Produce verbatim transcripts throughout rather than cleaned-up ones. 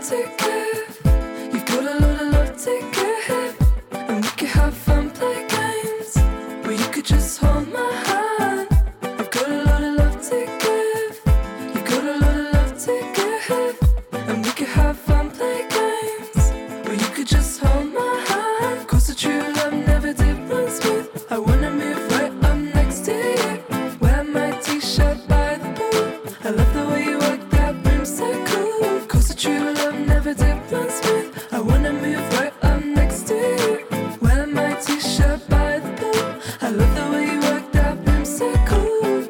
to give. You've got a lot of love to give. And we could have fun, play games. Or you could just hold my hand. I've got a lot of love to give. You've got a lot of love to give. And we could have fun, play games. Or you could just hold my hand. Cause the true love never did run smooth. I wanna move right up next to you. Wear my t-shirt by the pool. I love the way you work that room so cool. Cause the true love never did run smooth. I wanna move right up next to you. Wear my t-shirt by the pool. I love the way you work that room so cool.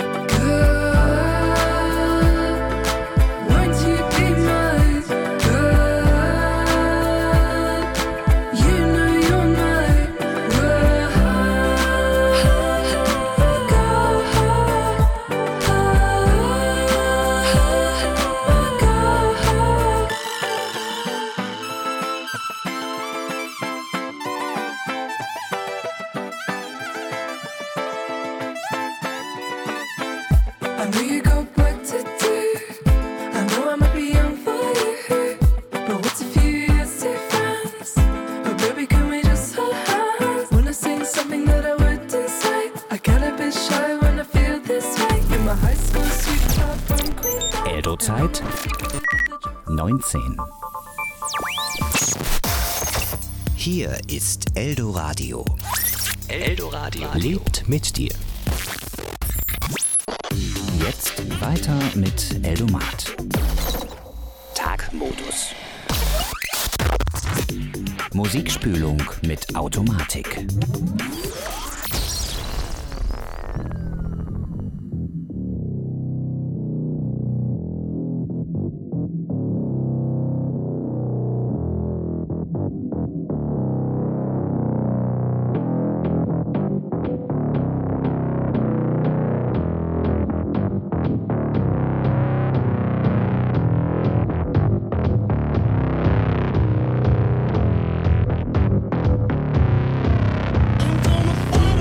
Girl, won't you be my girl? You know you're my girl. I know you got work to do. I know I might be young for you. But what's a few years difference? Oh baby, can we just hold hands? Wanna sing something that I wouldn't say. I get a bit shy when I feel this way. You're my high school sweetheart from Queen. Eldo-Zeit neunzehn. Hier ist Eldoradio. Eldoradio lebt mit dir. Jetzt weiter mit Eldomat. Tagmodus. Musikspülung mit Automatik. I'm gonna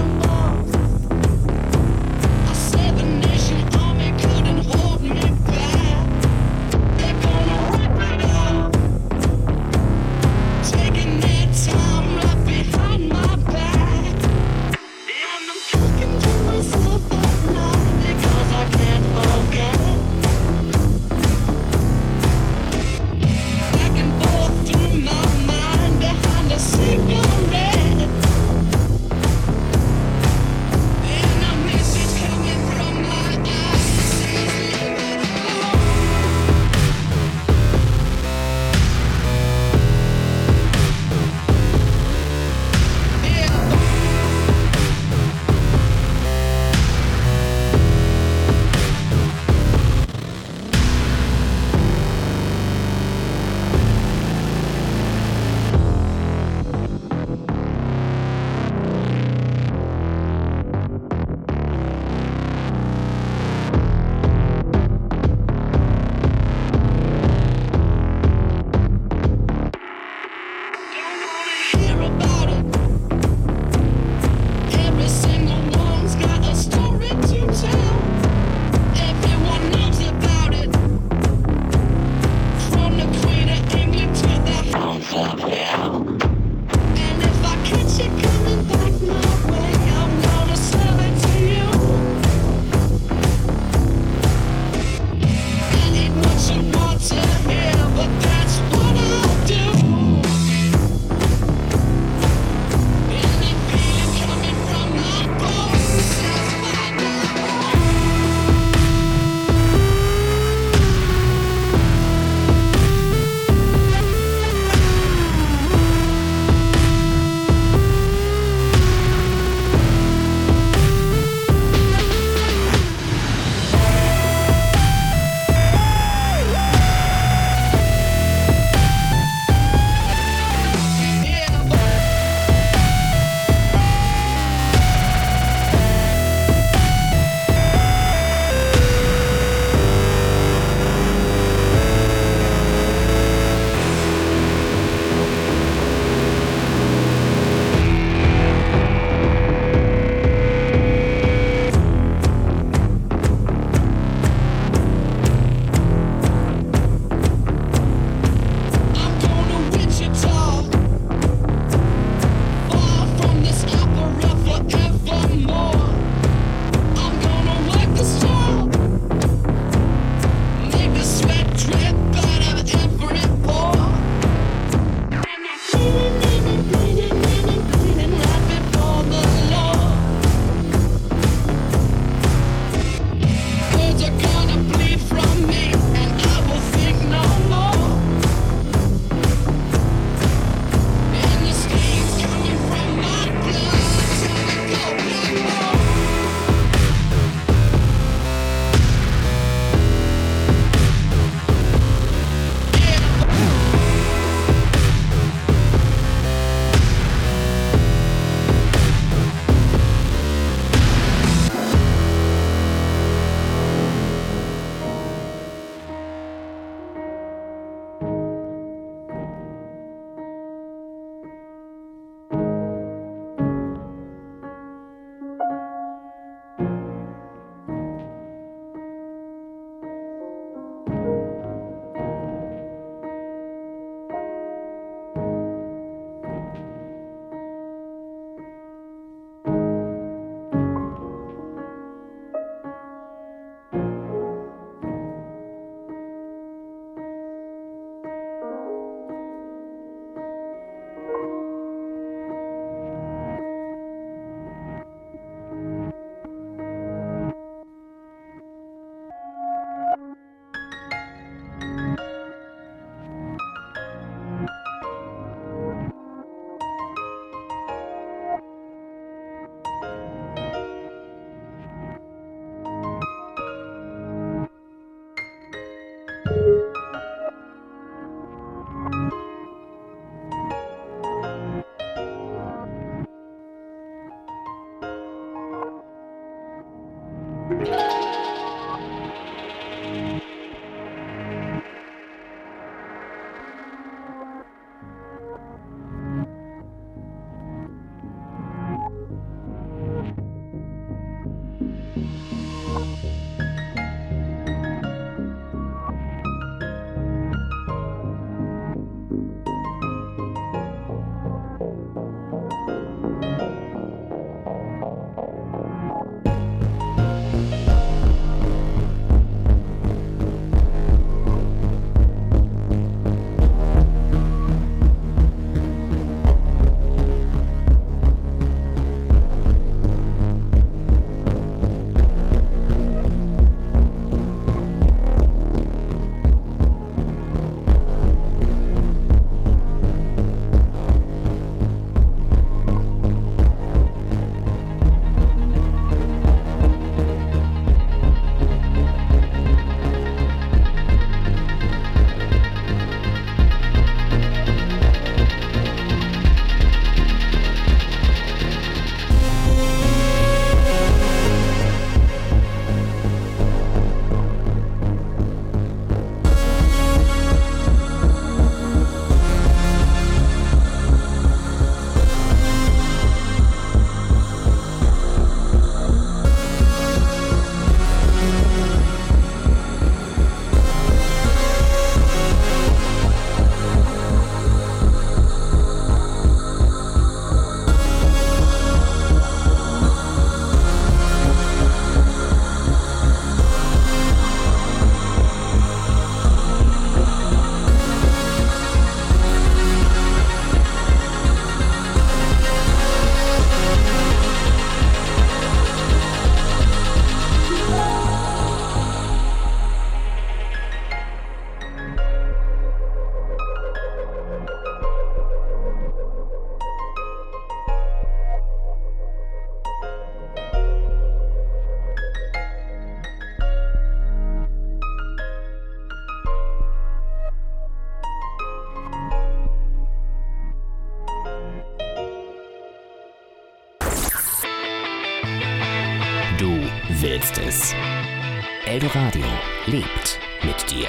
willst es. Eldoradio lebt mit dir.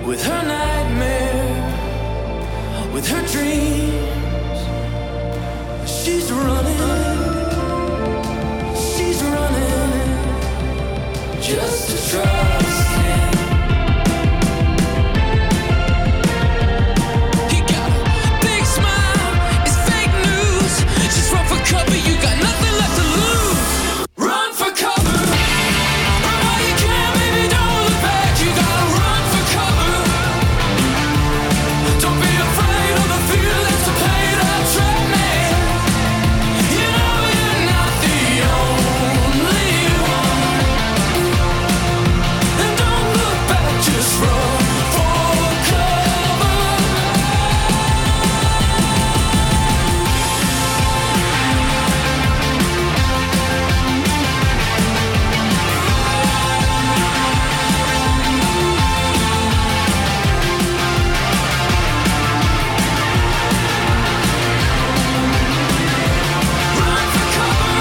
with her nightmare, with her dreams. She's running, she's running, just to trust him. He got a big smile, it's fake news. Just run for cover, you got nothing left to lose. Run for cover, run while you can, baby, don't look back. You gotta run for cover. Don't be afraid of the feelings to pay that trap man. You know you're not the only one. And don't look back, just run for cover. Run for cover.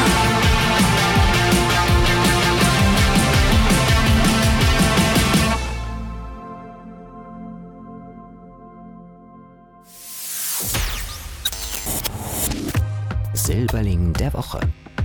Silberling der Woche.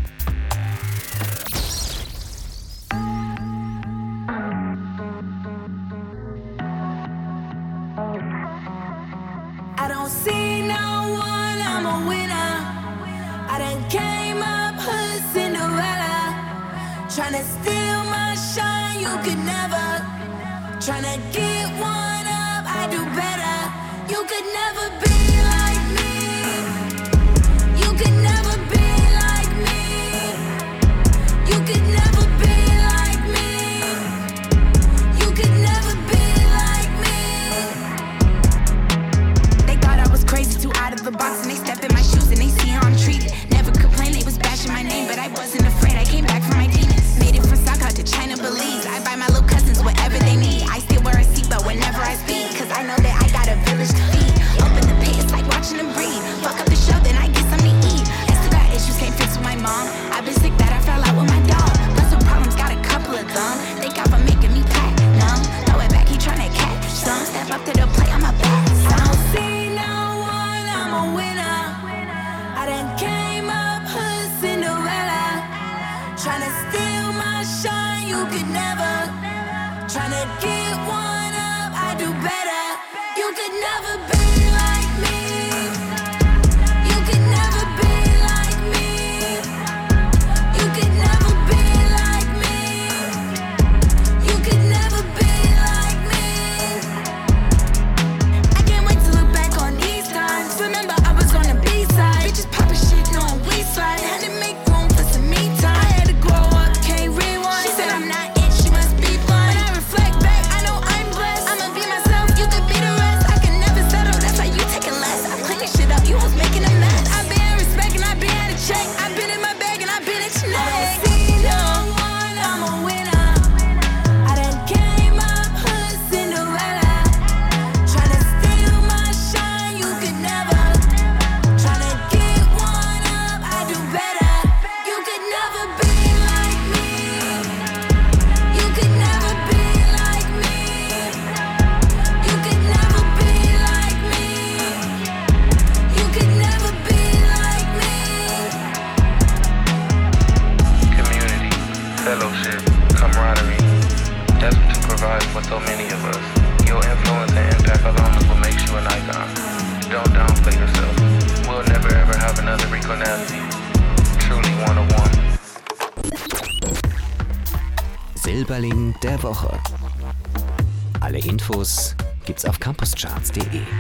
I don't see no one, I'm a winner. I done came up hood Cinderella. Tryna steal my shine, you could never. Tryna get one up, I do better. You could never be like me. You could never be like me. You could never be like me. You could never be like me. They thought I was crazy, too out of the box, and they step in my shoes and they see how I'm treated. Never complained, they was bashing my name, but I wasn't afraid. I came back from my demons. Made it from Saka to China, Belize. I buy my little cousins whatever they need. I still wear a seatbelt whenever I speak, cause I know that I got a village to feed. Open the pit, it's like watching them breathe. Fuck up the show, then I get something to eat. I still got issues, can't fix with my mom. I've been sick that I fell out with my dog. Plus some problems, got a couple of them. Thank God for making me pack numb. Throw it back, he tryna catch some. Step up to the plate, I'm a bad son. I don't see no one, I'm a winner. I done came up hood Cinderella. Tryna steal my shine, you could never. Tryna get one up, I do better. You could never be like me. You could never be like me. You could never be like me. You could never be like me. I can't wait to look back on these times. Remember I was on the B-side. Bitches poppin' shit, knowing we slide. Had to make room for some me time. I had to grow up, can't rewind. She said I'm not it, she must be blind. When I reflect back, I know I'm blessed. I'ma be myself, you could be the rest. I can never settle, that's why you taking less. I'm cleaning shit up, you was making a mess. I've been respect and I've been out of check. I've been in my bag and I've been at your neck. I don't see no one, I'm a winner. I done came up hood Cinderella. Tryna steal my shine, you could never. Tryna get one up, I do better. You could never be like me. You could never be like me. You could never be like me. You could never be like me. Community, fellowship, camaraderie. That's what you provide for so many of us. Your influence and impact alone is what makes you an icon. Don't downplay yourself. We'll never ever have another Rico Nasty. Truly one of one. Silberling der Woche. Alle Infos gibt's auf campuscharts punkt de.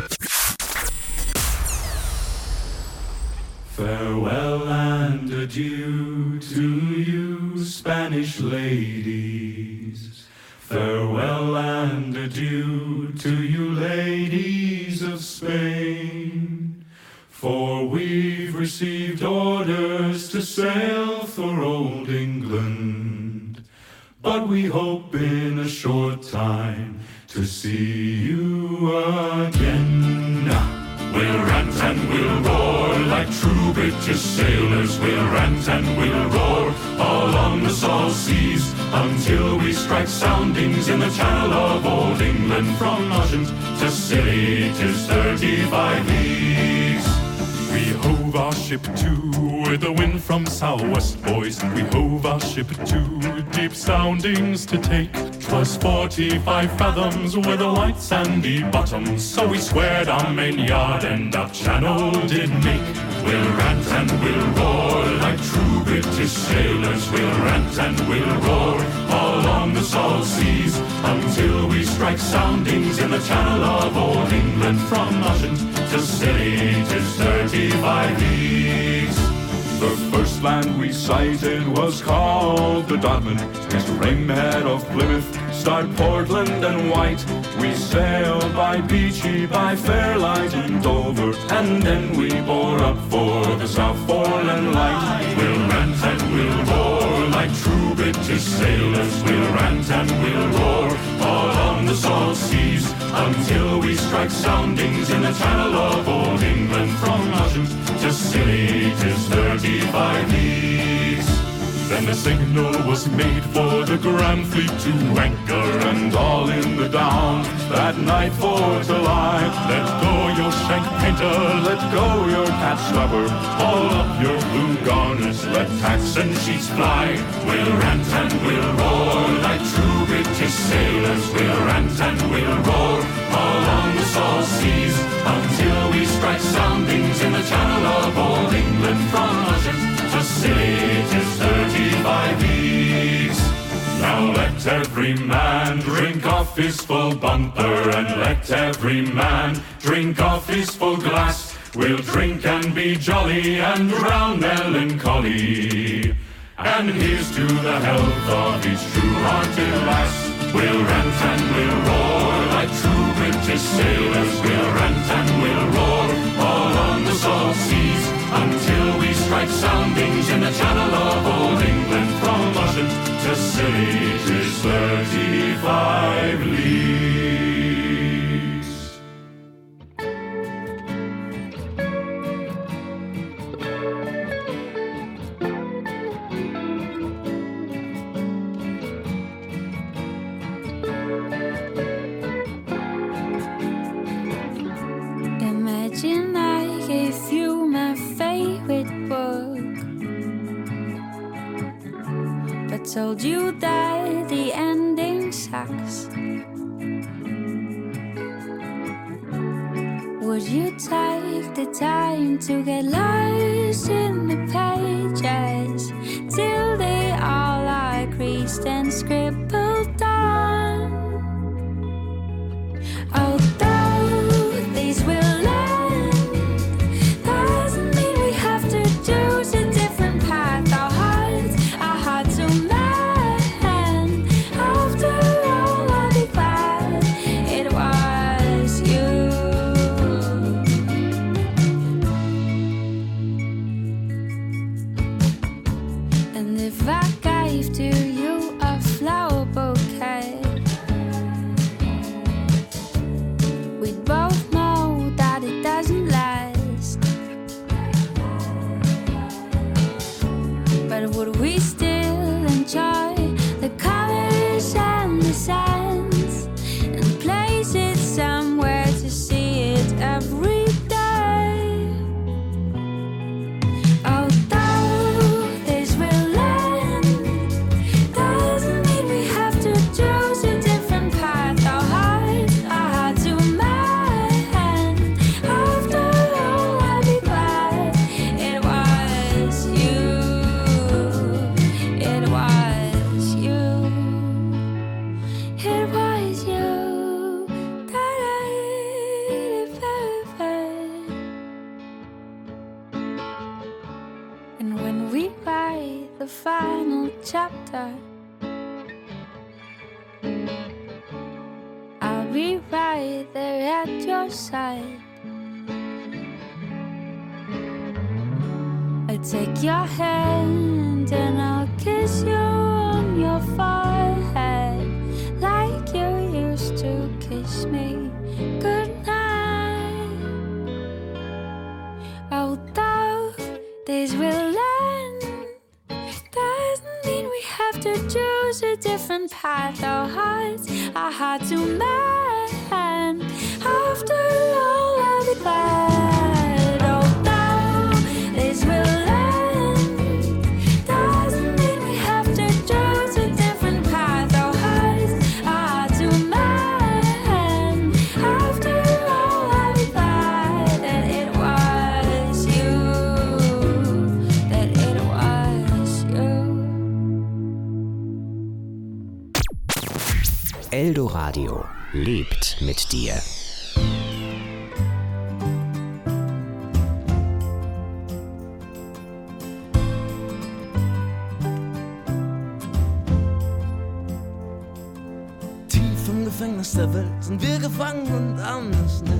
Farewell and adieu to you, Spanish ladies. Farewell and adieu to you, ladies of Spain. For we've received orders to sail for old England. But we hope in a short time to see you again. We'll rant and we'll roar like true British sailors. We'll rant and we'll roar all on the salt seas until we strike soundings in the channel of old England. From Ushant to Scilly, 'tis thirty-five leagues. We hove our ship to with the wind from southwest, boys. We hove our ship to deep soundings to take. 'Twas forty-five fathoms with a white sandy bottom, so we squared our main yard and up channel did make. We'll rant and we'll roar like true British sailors. We'll rant and we'll roar all on the salt seas until we strike soundings in the channel of old England. From Ushant to Scilly, 'tis thirty-five leagues. The first land we sighted was called the Dodman. Missed Rainhead of Plymouth, starred Portland and White. We sailed by Beachy, by Fairlight and Dover, and then we bore up for the South Foreland Light. We'll rant and we'll roar like true British sailors. We'll rant and we'll roar all on the salt seas until we strike soundings in the channel of old England. From Ushant to Scilly, 'tis thirty-five leagues. Then the signal was made for the Grand Fleet to anchor, and all in the Down that night for to lie. Let go your shank painter, let go your cat stopper, haul up your blue garners, let tacks and sheets fly. We'll rant and we'll roar like true British sailors. We'll rant and we'll roar all on the salt seas until we strike soundings in the channel of old England. From Ushant to Scilly, 'tis thirty-five leagues. Now let every man drink off his full bumper, and let every man drink off his full glass. We'll drink and be jolly and drown melancholy. And here's to the health of each true-hearted lass. We'll rant and we'll roar like true British sailors. We'll rant and we'll roar all on the salt seas until we strike soundings in the channel of old England. From Ushant to Scilly, 'tis thirty-five leagues. Imagine I gave you my favorite book, but told you that the ending sucks. Would you take the time to get lost in the pages till they all are creased and scribbled on? Although these will end, doesn't mean we have to choose a different path. Our hearts are hard to mend. After all, I'll be glad it was you. And if I gave to you a flower bouquet, we'd both know that it doesn't last. But would we still enjoy the colors and the scents, and place it somewhere to see it every day? Although this will end, doesn't mean we have to choose a different path. Our hearts are hard to mend. After all, I'll be glad it was you. It was you. It was you. And when we write the final chapter, I'll be right there at your side. I'll take your hand and I'll kiss you on your forehead like you used to kiss me goodnight. to choose a different path. Our hearts are hard to mend. After all, I'll be glad. Although this will end, doesn't mean we have to choose a different path. Our hearts are hard to mend. After all, I'll be glad that it was you. That it was you. Eldoradio lebt mit dir. Tief im Gefängnis der Welt sind wir gefangen und ahnen es nicht.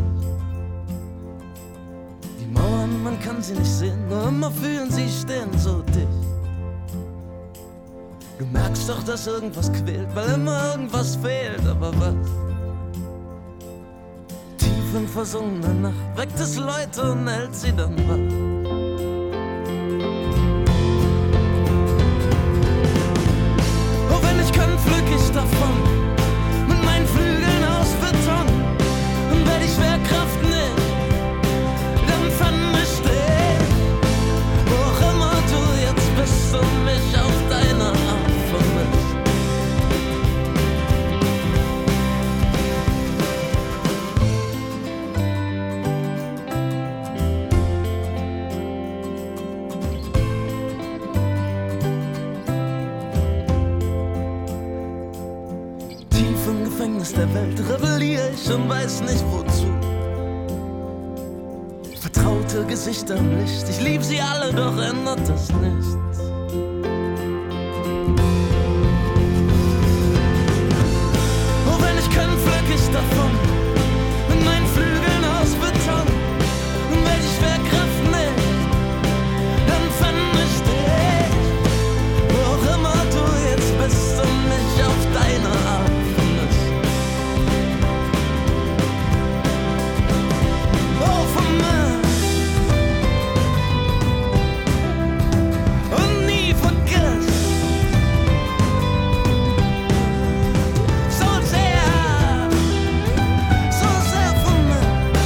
Die Mauern, man kann sie nicht sehen, nur immer fühlen sie stehen so dicht. Du merkst doch, dass irgendwas quält, weil immer irgendwas fehlt, aber was? Tief in versunkener Nacht weckt es Leute und hält sie dann wach. Oh, wenn ich kann, pflück ich davon, mit meinen Flügeln aus Beton. Und wenn die Schwerkraft nicht, dann vermischt ich. Wo auch immer du jetzt bist und mich auf deine Art vermisst. Tief im Gefängnis der Welt rebelliere ich und weiß nicht wozu. Vertraute Gesichter im Licht, ich lieb sie alle, doch ändert das nichts. Oh, wenn ich kann, pflück ich davon, mit meinen Flügeln aus Beton. Und wenn die Schwerkraft nicht, dann vermischt ich. Wo auch immer du jetzt bist und mich auf deine Art vermisst. Oh, vermisst. Und nie vergiss. So sehr, so sehr vermisst.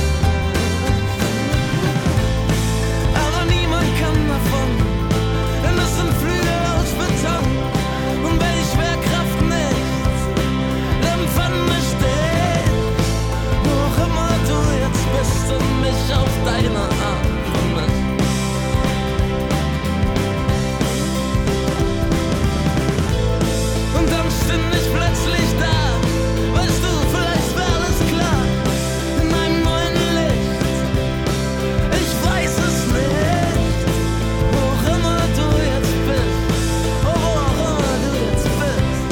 Aber niemand kann davon, denn das sind Flügel aus Beton. Und wenn die Schwerkraft nicht, dann vermischt dich. Wo auch immer du jetzt bist und mich auf deine Art vermisst. Und dann stünd ich plötzlich da, weißt du, vielleicht wär alles klar, in einem neuen Licht. Ich weiß es nicht, wo auch immer du jetzt bist, oh, wo auch immer du jetzt bist.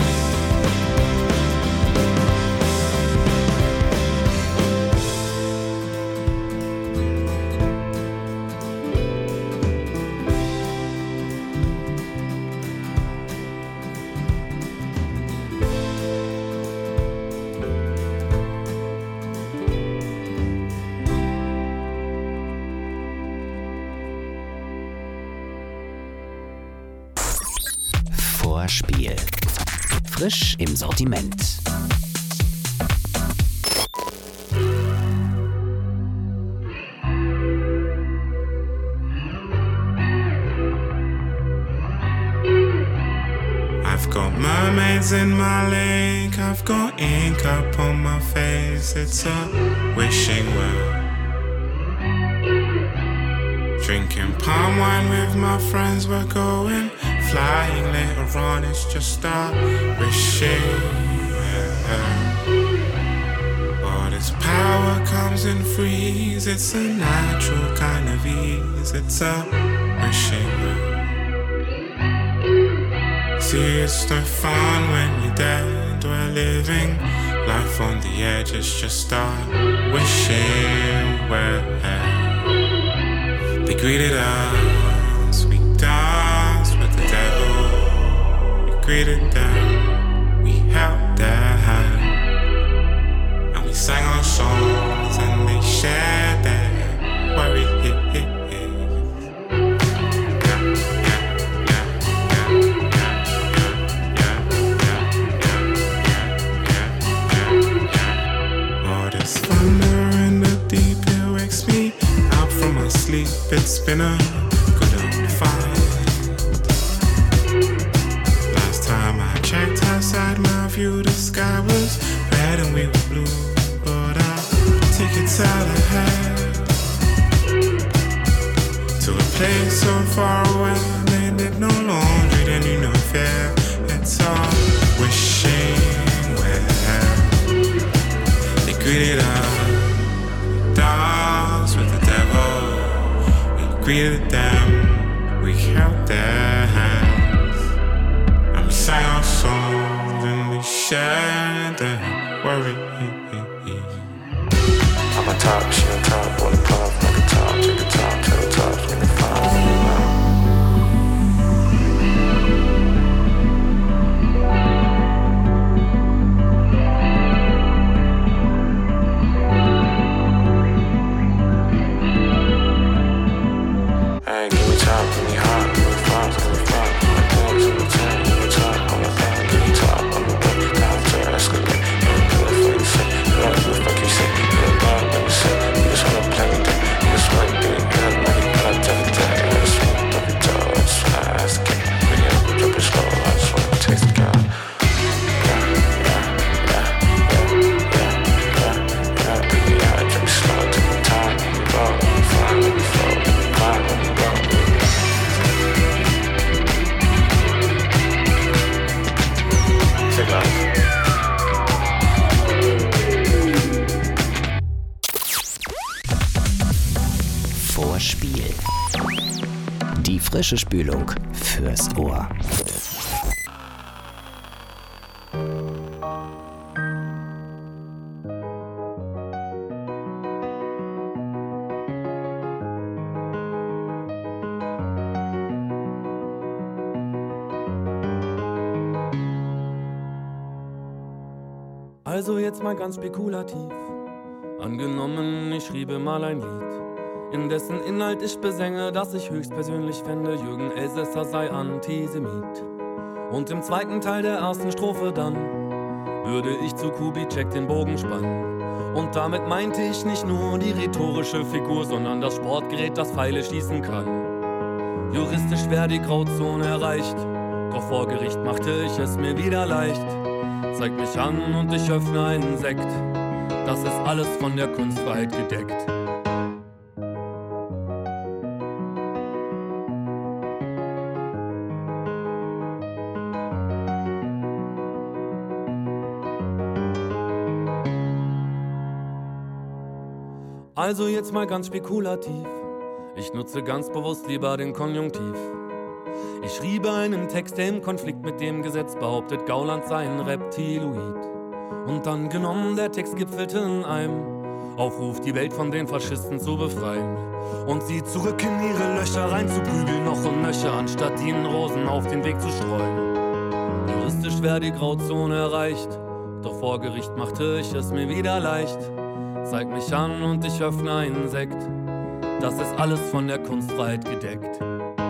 Vorspiel. Frisch im Sortiment. I've got mermaids in my lake, I've got ink up on my face, it's a wishing well. Drinking palm wine with my friends, we're going flying later on, it's just a wishing well. All this power comes in freeze, it's a natural kind of ease, it's a wishing well. See, it's no fun when you're dead, we're living life on the edge, it's just a wishing well. They greeted us, we danced with the devil. We greeted them, we held their hand, and we sang our songs and they shared their worries. Yeah, yeah, yeah, yeah, yeah, yeah, yeah. been a good old fight. Last time I checked outside my view, the sky was red and we were blue. But I'll take it out ahead to a place so far away. They did no laundry, they knew no fear. It's all wishing well. They greeted our dogs with the devil. We greeted them, we held their hands, and we sang our songs and we shared their worry. I'm a top, she on top, on the puff, like a top, take a top, tell the top, make it fine. Vorspiel. Die frische Spülung fürs Ohr. Also jetzt mal ganz spekulativ. Angenommen, ich schriebe mal ein Lied, in dessen Inhalt ich besänge, dass ich höchstpersönlich fände, Jürgen Elsässer sei Antisemit. Und im zweiten Teil der ersten Strophe dann würde ich zu Kubitschek den Bogen spannen. Und damit meinte ich nicht nur die rhetorische Figur, sondern das Sportgerät, das Pfeile schießen kann. Juristisch wäre die Grauzone erreicht, doch vor Gericht machte ich es mir wieder leicht. Zeig mich an und ich öffne einen Sekt, das ist alles von der Kunstfreiheit gedeckt. Also jetzt mal ganz spekulativ, ich nutze ganz bewusst lieber den Konjunktiv. Ich schriebe einen Text, der im Konflikt mit dem Gesetz behauptet, Gauland sei ein Reptiloid. Und dann genommen, der Text gipfelte in einem Aufruf, die Welt von den Faschisten zu befreien und sie zurück in ihre Löcher reinzuprügeln, noch und nöcher, anstatt ihnen Rosen auf den Weg zu streuen. Juristisch wäre die Grauzone erreicht, doch vor Gericht machte ich es mir wieder leicht. Zeig mich an und ich öffne einen Sekt, das ist alles von der Kunstfreiheit gedeckt.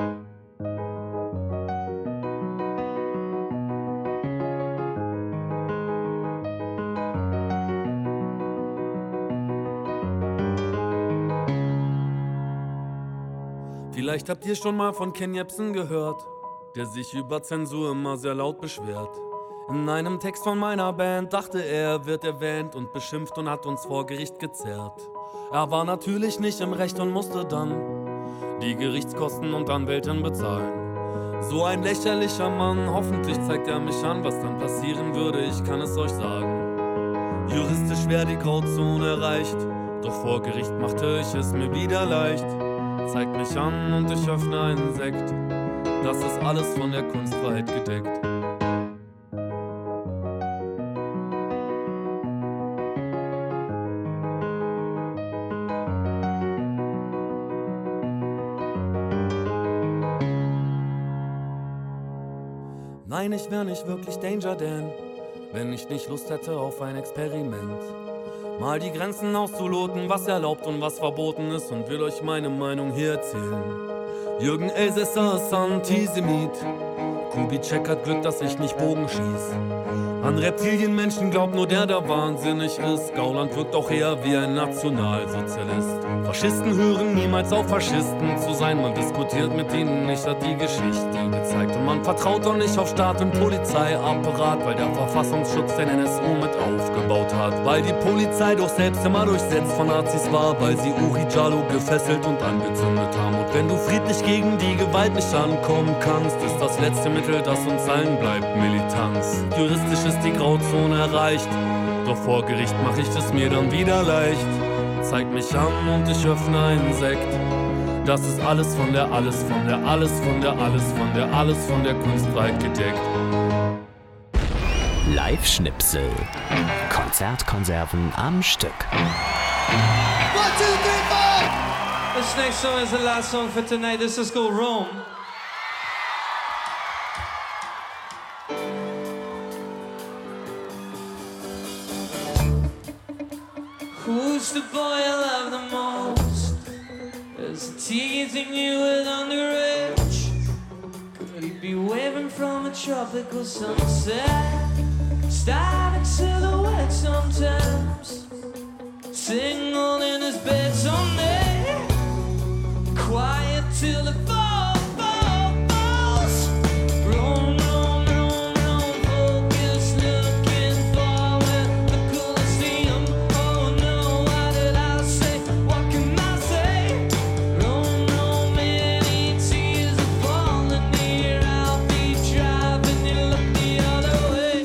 Vielleicht habt ihr schon mal von Ken Jebsen gehört, der sich über Zensur immer sehr laut beschwert. In einem Text von meiner Band dachte er, wird erwähnt und beschimpft und hat uns vor Gericht gezerrt. Er war natürlich nicht im Recht und musste dann die Gerichtskosten und Anwältin bezahlen. So ein lächerlicher Mann, hoffentlich zeigt er mich an, was dann passieren würde, ich kann es euch sagen. Juristisch wäre die Grauzone erreicht, doch vor Gericht machte ich es mir wieder leicht. Zeig mich an und ich öffne einen Sekt, das ist alles von der Kunstfreiheit gedeckt. Nein, ich wär nicht wirklich Danger Dan, wenn ich nicht Lust hätte auf ein Experiment. Mal die Grenzen auszuloten, was erlaubt und was verboten ist, und will euch meine Meinung hier erzählen. Jürgen Elsässer ist Antisemit. Kubitschek hat Glück, dass ich nicht Bogen schieß. An Reptilienmenschen glaubt nur der, der wahnsinnig ist. Gauland wirkt auch eher wie ein Nationalsozialist. Faschisten hören niemals auf, Faschisten zu sein. Man diskutiert mit ihnen nicht, hat die Geschichte gezeigt. Und man vertraut auch nicht auf Staat und Polizeiapparat, weil der Verfassungsschutz den N S U mit aufgebaut hat. Weil die Polizei doch selbst immer durchsetzt von Nazis war, weil sie Uri Jallo gefesselt und angezündet haben. Und wenn du friedlich gegen die Gewalt nicht ankommen kannst, ist das letzte Mittel, das uns allen bleibt, Militanz. Juristisch ist die Grauzone erreicht, doch vor Gericht mach ich es mir dann wieder leicht. Zeig mich an und ich öffne einen Sekt. Das ist alles von der, alles von der, alles von der, alles von der, alles von der Kunst breit gedeckt. Live-Schnipsel. Konzertkonserven am Stück. One, two, three, four! This next song is the last song for tonight. This is called Rome. Who's the boy I love the most? Is he teasing you with underage? Could he be waving from a tropical sunset? Static silhouette sometimes, single in his bed someday. Quiet till the fall, fall, falls. Roam, roam, roam, roam, focus, looking forward. The Colosseum, oh no, what did I say? What can I say? Roam, roam, many tears are falling here. I'll be driving you, look the other way.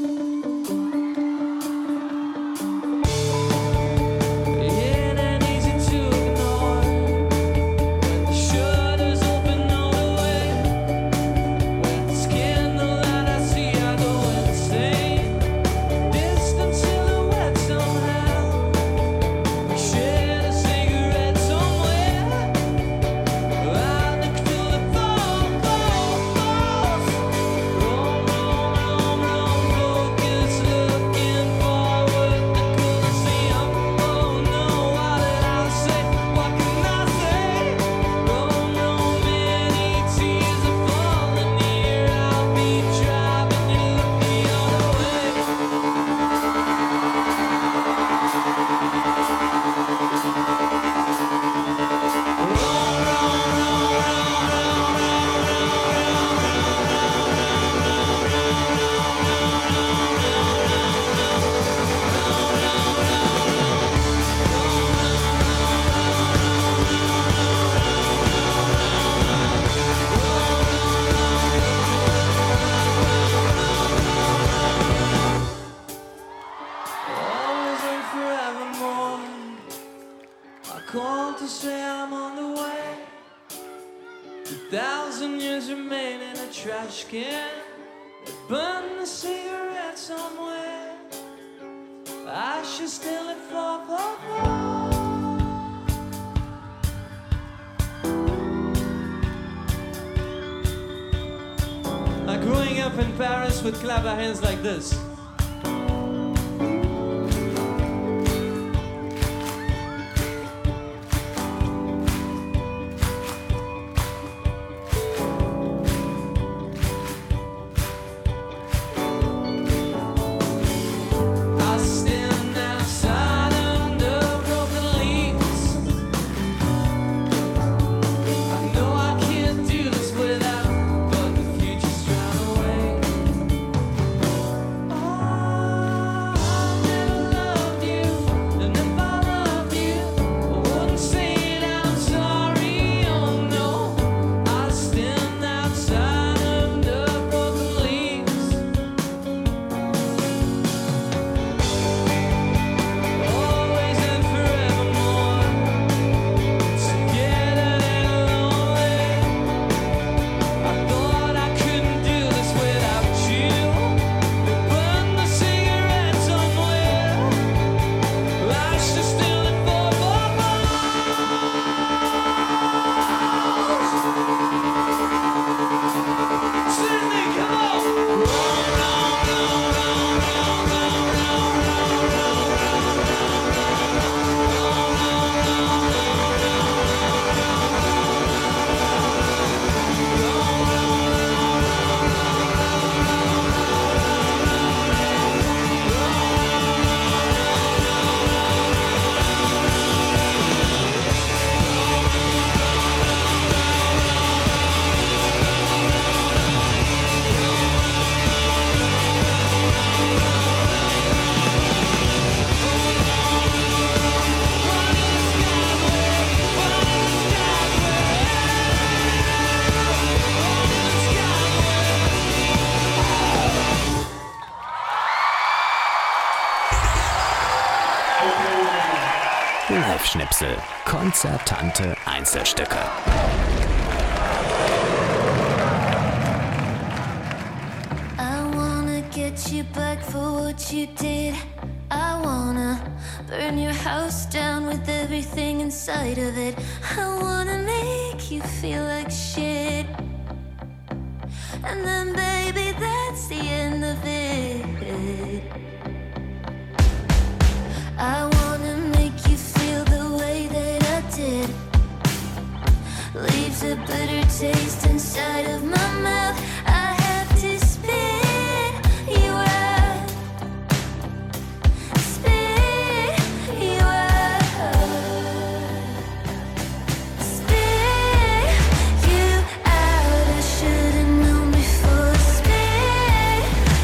It ain't easy to ignore when the shutters open all the way. With the candlelight I see, I go insane. Distant silhouette somehow. We shared a cigarette somewhere. I look through the fall, fall, falls. Roam, roam, roam, roam, focus, looking forward. The Colosseum, oh no, what did I say? What can I say? Roam, roam, many tears are falling here. I'll be driving you, look the other way. Always and forevermore. I called to say I'm on the way. A thousand years remain in a trash can. They burn the cigarette somewhere. I should still live for, for, for. Like growing up in Paris with clap our hands like this. I stand outside under broken leaves. I know I can't do this without, but the future's drawn away. Live-Schnipsel. Konzertante Einzelstücke. I wanna get you back for what you did. I wanna burn your house down with everything inside of it. I wanna make you feel like shit. And then baby, that's the end of it. I wanna make you feel the way that I did. Leaves a bitter taste inside of my mouth. I have to spit you out. Spit you out. Spit you out. I should've known before. Spit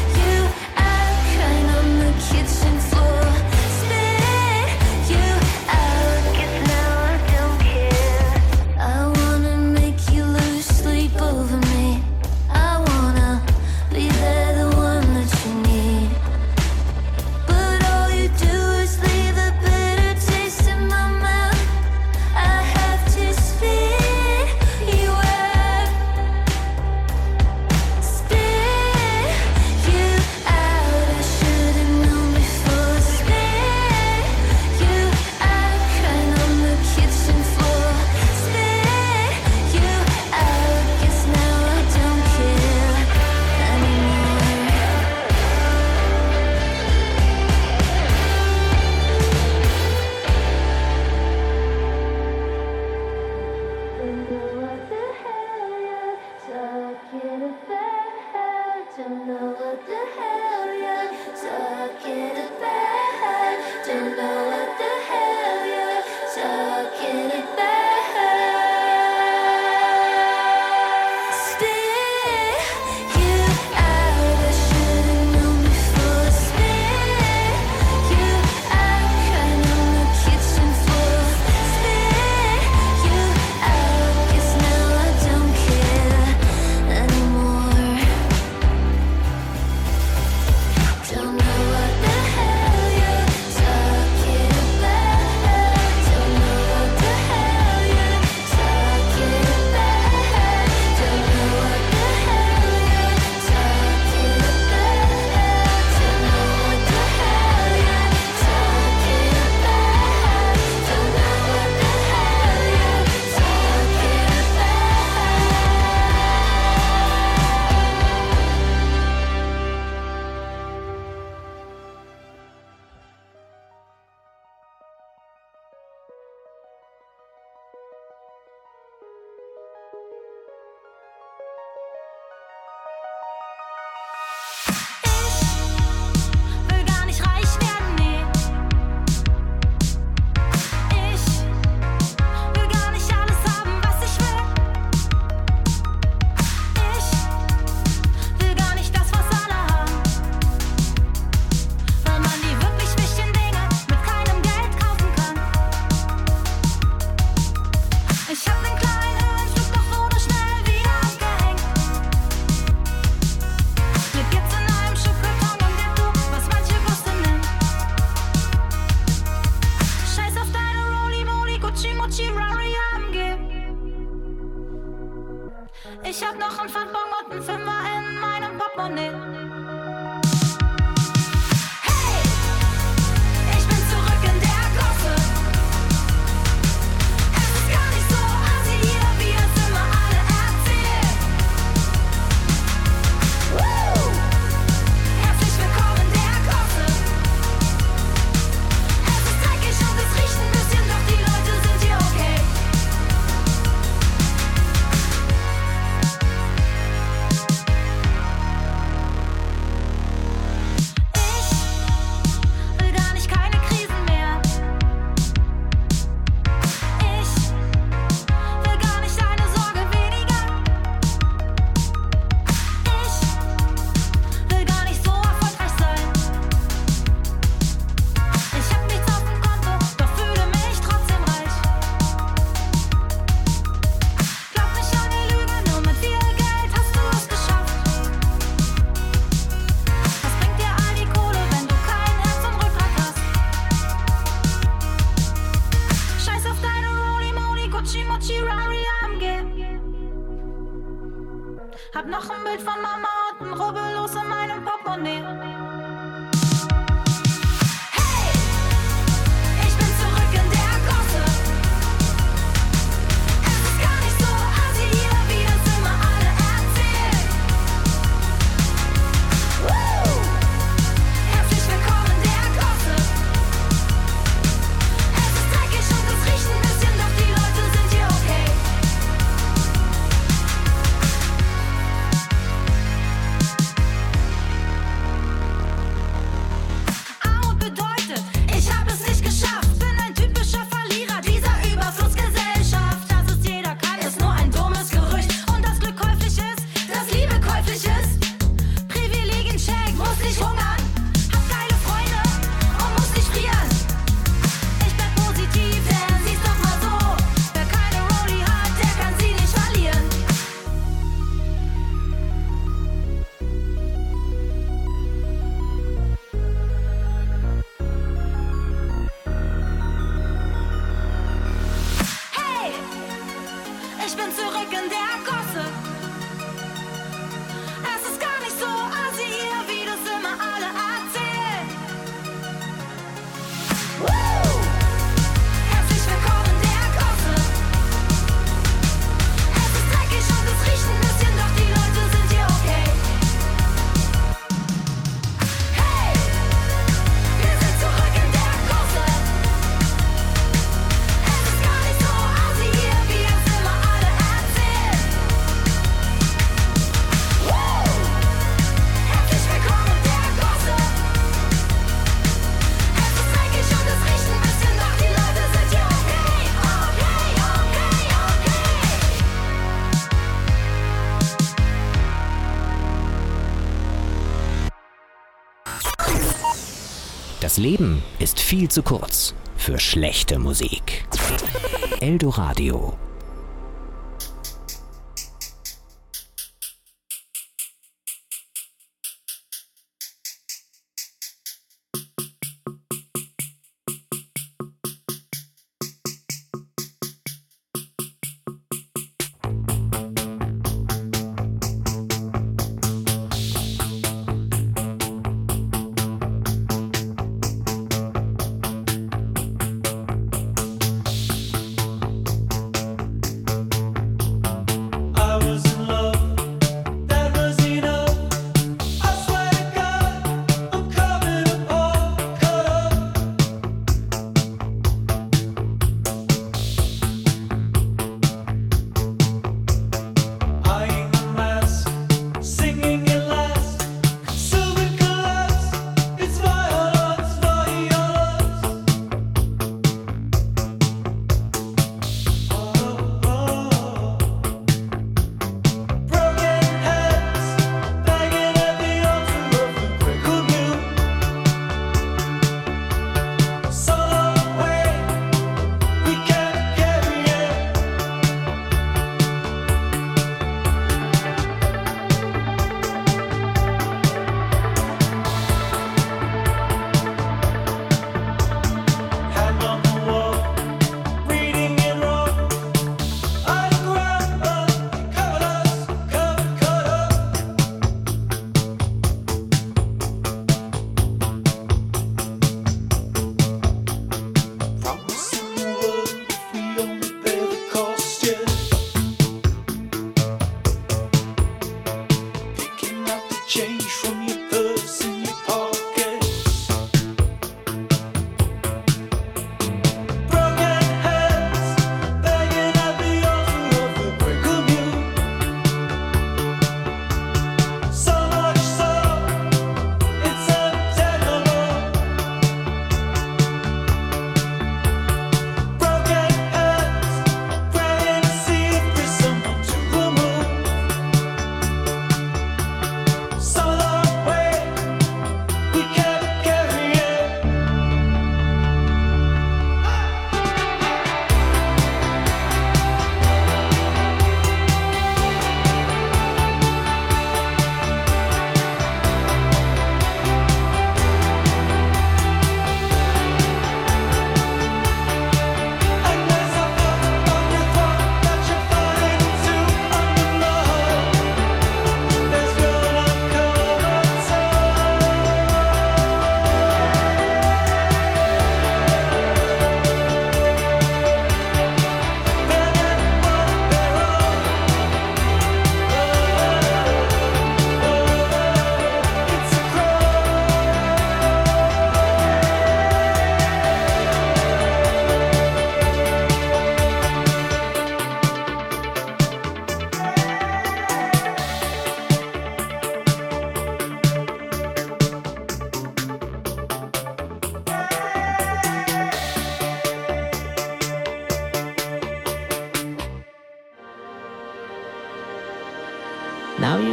Bild von Mama und ein Rubbellos in meinem Portemonnaie. Hey, ich bin zurück in der Gosse. Es ist gar nicht so assi hier, wie das immer alle erzählen. Woo! Herzlich willkommen in der Gosse. Es ist dreckig und es riecht ein bisschen, doch die Leute sind hier okay. Armut bedeutet, ich hab es nicht geschafft. Bin ein typischer Verlierer dieser Überflussgesellschaft. Dass es jeder kann, ist nur ein dummes Gerücht. Und das Glück käuflich ist, dass Liebe käuflich ist. Privilegien-Check, muss nicht hungern. Hab geile Freunde und muss nicht frieren. Ich bleib positiv, denn sieh's doch mal so. Wer keine Rolli hat, der kann sie nicht verlieren. Hey, ich bin zurück in der Gosse. Es ist gar nicht so assi hier, wie das immer alle erzählen. Woo! Herzlich willkommen in der Gosse. Es ist dreckig und es riecht ein bisschen, doch die Leute sind hier okay. Hey, wir sind zurück in der Gosse. Es ist gar nicht so assi hier, wie es immer alle erzählen. Woo! Herzlich willkommen in der Gosse. Es ist dreckig und es riecht ein bisschen, doch die Leute sind hier okay. Okay, okay, okay. Das Leben ist viel zu kurz für schlechte Musik. Eldoradio.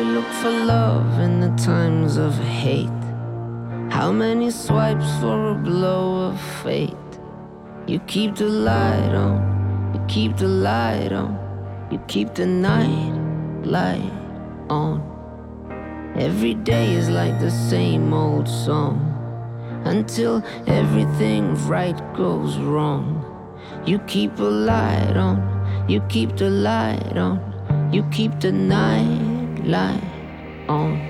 look for love in the times of hate? How many swipes for a blow of fate? You keep the light on, you keep the light on, you keep the night light on. Every day is like the same old song, until everything right goes wrong. You keep a light on, you keep the light on, you keep the night light on.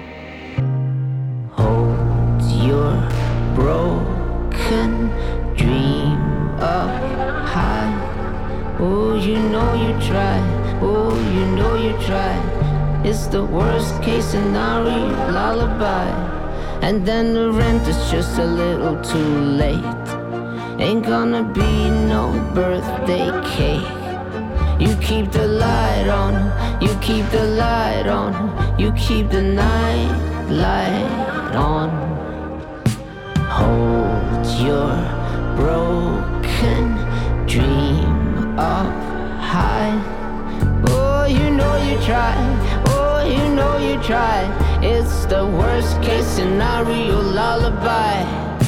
Hold your broken dream up high. Oh, you know you try, oh, you know you try. It's the worst case scenario, lullaby. And then the rent is just a little too late. Ain't gonna be no birthday cake. You keep the light on, you keep the light on, you keep the night light on. Hold your broken dream up high. Oh, you know you try, oh, you know you try. It's the worst case scenario, lullaby.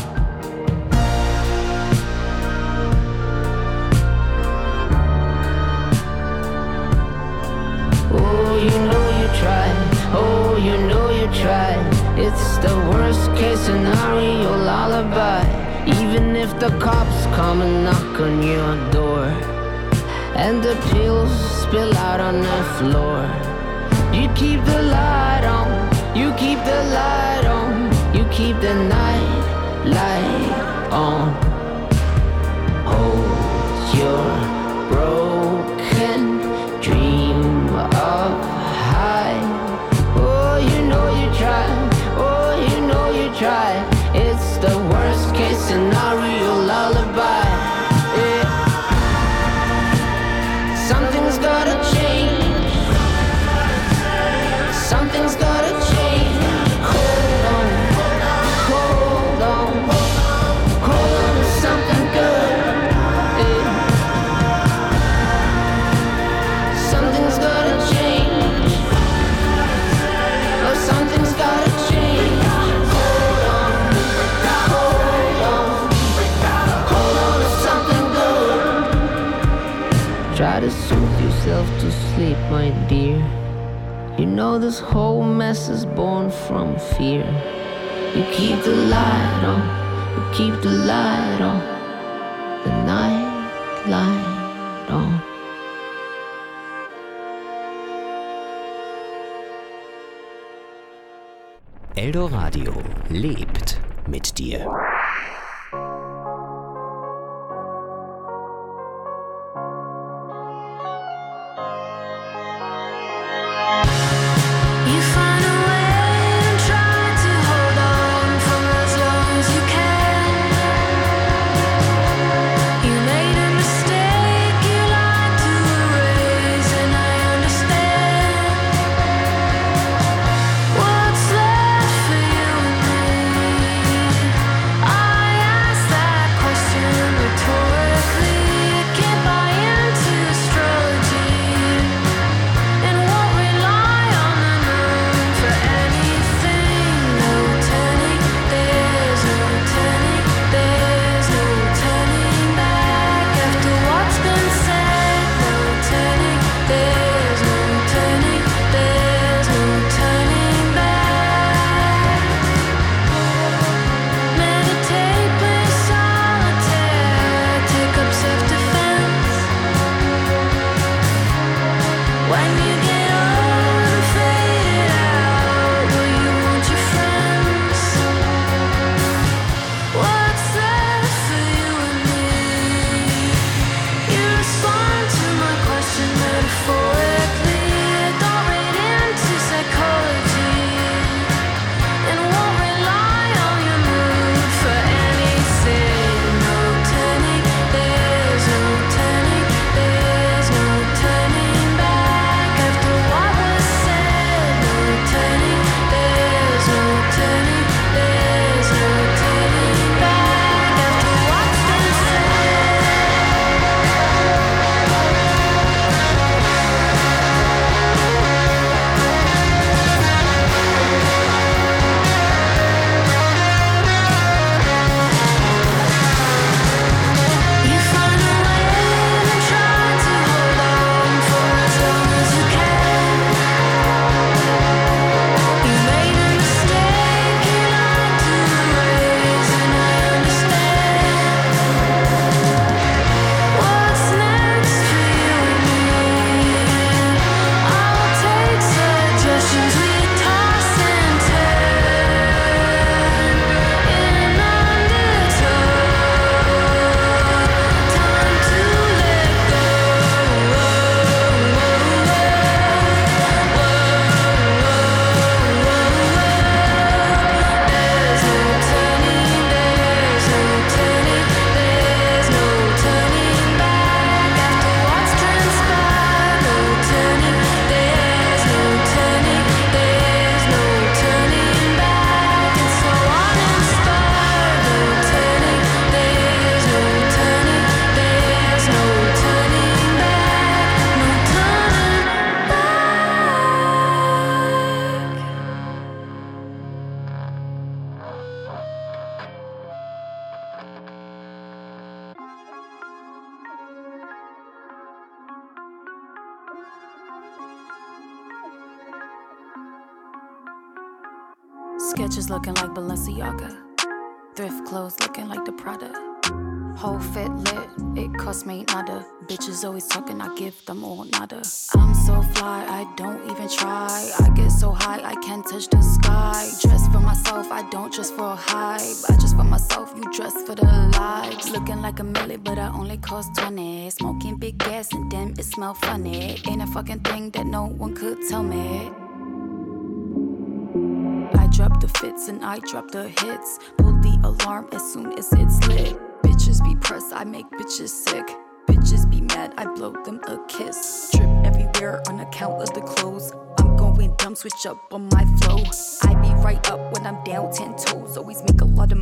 Oh, you know you try, oh, you know you try. It's the worst case scenario, lullaby. Even if the cops come and knock on your door, and the pills spill out on the floor, you keep the light on, you keep the light on, you keep the night light on. Hold your broken dream up high. Oh, you know you try, oh, you know you try. It's the worst case scenario, lullaby. Yeah. Something's gotta change, something's gotta change. Hold on, hold on, hold on to something good. Yeah. Something's gotta change, oh, something's gotta change. Hold on, hold on, hold on to something good. Try to soothe yourself to sleep, my dear. You know this whole mess is born from fear. You keep the light on, you keep the light on, the night light on. Eldoradio lebt mit dir. You find a way and try to hold on for as long as you can. You made a mistake you like to erase, and I understand. What's left for you and me? Sketches looking like Balenciaga. Thrift clothes looking like the Prada. Whole fit lit, it cost me nada. Bitches always talking, I give them all nada. I'm so fly, I don't even try. I get so high, I can't touch the sky. Dress for myself, I don't dress for a hype. I dress for myself, you dress for the lights. Looking like a milli, but I only cost twenty. Smoking big gas and then it smell funny. Ain't a fucking thing that no one could tell me. I drop the fits and I drop the hits. Pull the alarm as soon as it's lit. Bitches be pressed, I make bitches sick. Bitches be mad, I blow them a kiss. Drip everywhere on account of the clothes. I'm going dumb, switch up on my flow. I be right up when I'm down ten toes. Always make a lot of